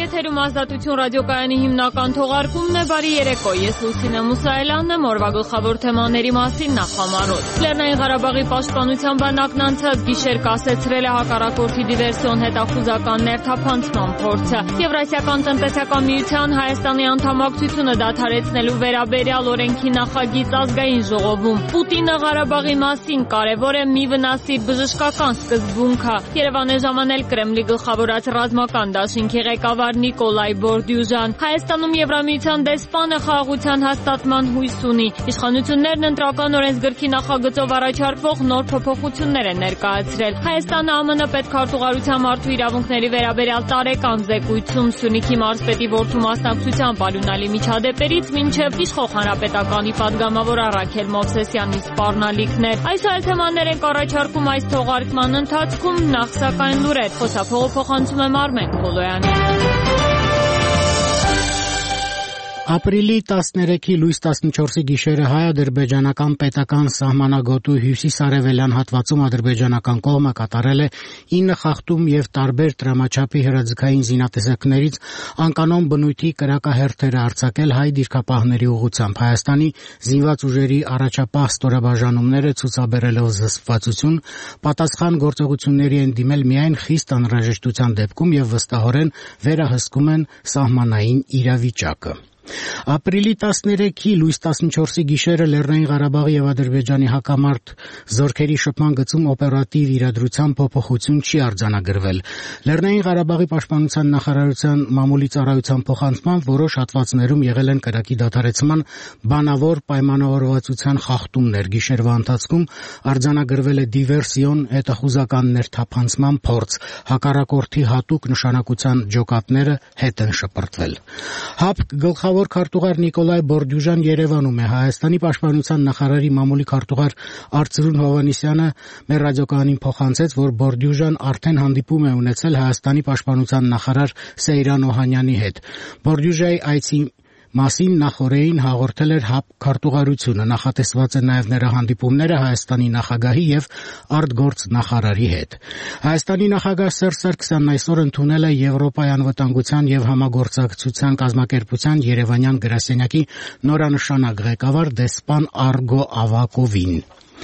Եթերում ազատություն ռադիոկայանի հիմնական թողարկումն է, բարի երեկո, ես Լուսինե Մուսայելյանն եմ, օրվա գլխավոր թեմաների մասին նախամարոտ։ Լեռնային Ղարաբաղի պաշտպանության բանակն անցած գիշեր կասեցրել է հակառակորդի դիվերսիոն հետախուզական ներթափանցման փորձը։ Եվրասիական տնտեսական միության Հայաստանի անդամակցությունը դադարեցնելու վերաբերյալ օրենքի նախագիծ ազգային ժողովում։ Պուտինը Ղարաբաղի մասին կարևոր է մի վնասի բժշկական սկզբունքը։ Երևան է ժամանել Կրեմլի գլխավորած ռազմական դաշինքի ղեկավար Նիկոլայ Բորդյուժան։ Հայաստանում Եվրամիության դեսպանը խաղաղության հաստատման հույս ունի։ Իշխանություններն ընտրական օրենսգրքի նախագծով առաջարկվող նոր փոփոխություններ են ներկայացրել։ Հայաստանը ԱՄՆ պետքարտուղարության մարդու իրավունքների վերաբերյալ տարեկան զեկույցում Սյունիքի մարզպետի որդու մասնակցությամբ ալյունալի միջադեպերից մինչև իշխող հանրապետականի падգամավոր Ռաքել Մովսեսյանի սպառնալիքներ։ Այս այլ թեմաներ են առաջարկում այս թողարկման ընթացքում, նախ սակայն լուրեր։ Խոսափողը փոխանցում եմ Արմեն Քոլոյանին։ Ապրիլի 13-ի լույս 14-ի գիշերը հայ-ադրբեջանական պետական սահմանագոտու հյուսիս-արևելյան հատվածում ադրբեջանական կողմը կատարել է 9 խախտում եւ տարբեր տրամաչափի հրաձգային զինատեսակներից անկանոն բնույթի կրակահերթեր արձակել հայ դիրքապահների ուղղությամբ։ Հայաստանի զինված ուժերի առաջապահ ստորաբաժանումները ցուցաբերելով զսպվածություն պատասխան գործողությունների են դիմել միայն խիստ անհրաժեշտության դեպքում եւ վստահորեն վերահսկում են սահմանային իրավիճակը։ Ապրիլի 13-ի լույս 14-ի գիշերը Լեռնային Ղարաբաղի եւ Ադրբեջանի հակամարտ զորքերի շփման գծում օպերատիվ իրադրության փոփոխություն չի արձանագրվել։ Լեռնային Ղարաբաղի պաշտպանության նախարարության մամուլի ծառայության փոխանցմամբ որոշ հատվածներում եղել են կրակի դադարեցման բանավոր պայմանավորվածության խախտումներ։ Գիշերվա ընթացքում արձանագրվել է դիվերսիոն հետախուզական ներթափանցման փորձ։ Հակառակորդի հատուկ նշանակության ջոկատները հետ են շպրտվել։ Գլխավոր քարտուղար Նիկոլայ Բորդյուժան Երևանում է։ Հայաստանի պաշտպանության նախարարի մամուլի քարտուղար Արծրուն Հովհաննիսյանը մեր ռադիոկայանին փոխանցեց, որ Բորդյուժան արդեն հանդիպում է ունեցել Հայաստանի պաշտպանության նախարար Սեյրան Օհանյանի հետ։ Բորդյուժայի այցի մասին նախօրեին հաղորդել էր ՀԱՊ քարտուղարությունը։ Նախատեսված է նաև նրա հանդիպումները Հայաստանի նախագահի եւ արտգործ նախարարի հետ։ Հայաստանի նախագահ Սերժ Սարգսյանն այսօր ընդունել է Եվրոպայի անվտանգության եւ համագործակցության կազմակերպության Երևանյան գրասենյակի նորանշանակ ղեկավար դեսպան Արգո Ավակովին։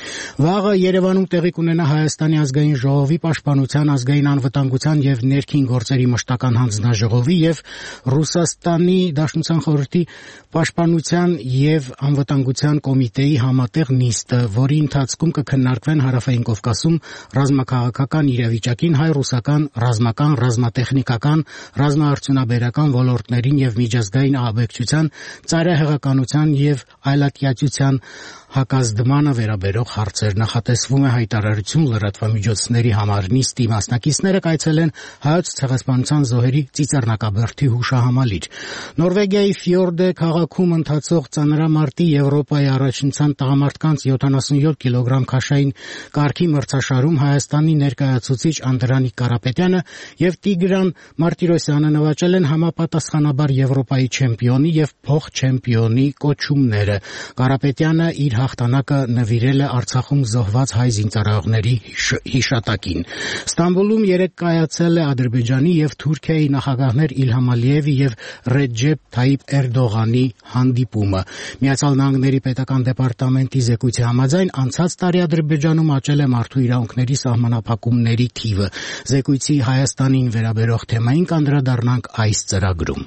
Վաղը Երևանում տեղի կունենա Հայաստանի ազգային ժողովի պաշտպանության, ազգային անվտանգության եւ ներքին գործերի մշտական հանձնաժողովի եւ Ռուսաստանի Դաշնության խորհրդի պաշտպանության եւ անվտանգության կոմիտեի համատեղ նիստը, որի ընթացքում կքննարկվեն Հարավային Կովկասում ռազմաքաղաքական իրավիճակին, հայ-ռուսական ռազմական, ռազմատեխնիկական, ռազմաարդյունաբերական ոլորտներին եւ միջազգային ահաբեկչության, ծայրահեղականության եւ այլատյացության հակազդմանը վերաբերող հարցեր։ Նախատեսվում է հայտարարություն լրատվամիջոցների համար։ Նիստի մասնակիցները կայցելեն Հայոց ցեղասպանության զոհերի ծիծեռնակաբերդի հուշահամալիր։ Նորվեգիայի Ֆյորդե քաղաքում ընթացող ծանրամարտի Եվրոպայի առաջնության տղամարդկանց 77 կիլոգրամ քաշային կարգի մրցաշարում Հայաստանի ներկայացուցիչ Անդրանիկ Կարապետյանը եւ Տիգրան Մարտիրոսյանը նվաճել են համապատասխանաբար Եվրոպայի չեմպիոնի եւ փոխչեմպիոնի կոչումները։ Կարապետյանը իր հաղթանակը նվիրել է Արցախում զոհված հայ զինծառայողների հիշատակին։ Ստամբուլում երեկ կայացել է Ադրբեջանի եւ Թուրքիայի նախագահներ Իլհամ Ալիևի եւ Ռեջեփ Թայիփ Էրդողանի հանդիպումը։ Միացյալ Նահանգների պետական դեպարտամենտի զեկույցի համաձայն անցած տարի Ադրբեջանում աճել է մարդու իրավունքների սահմանափակումների թիվը։ Զեկույցի Հայաստանին վերաբերող թեմային կանդրադառնանք այս ծրագրում։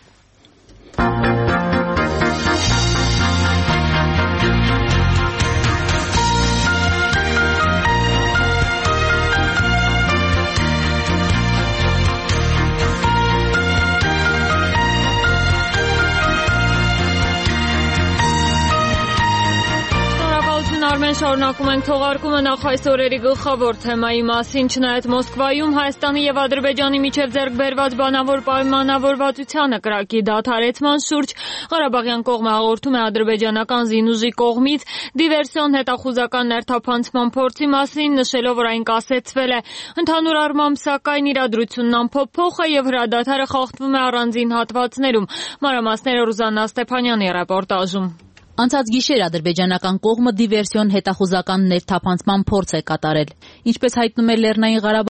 Շարունակում ենք թողարկումը նախ այս օրերի գլխավոր թեմայի մասին։ Չնայած Մոսկվայում Հայաստանի եւ Ադրբեջանի միջև ձեռք բերված բանավոր պայմանավորվածությանը կրակի դադարեցման շուրջ Ղարաբաղյան կողմը հաղորդում է ադրբեջանական զինուժի կողմից դիվերսիոն հետախուզական ներթափանցման փորձի մասին, նշելով, որ այն կասեցվել է։ Ընդհանուր առմամբ, սակայն, իրադրությունն ամփոփող է եւ հրադադարը խախտվում է առանձին հատվածներում։ Մանրամասները Ռուզաննա Ստեփանյանի ռեպորտաժում։ Անցած գիշեր ադրբեջանական կողմը դիվերսիոն հետախուզական ներթափանցման փորձ է կատարել։ Ինչպես հայտնում է Լեռնային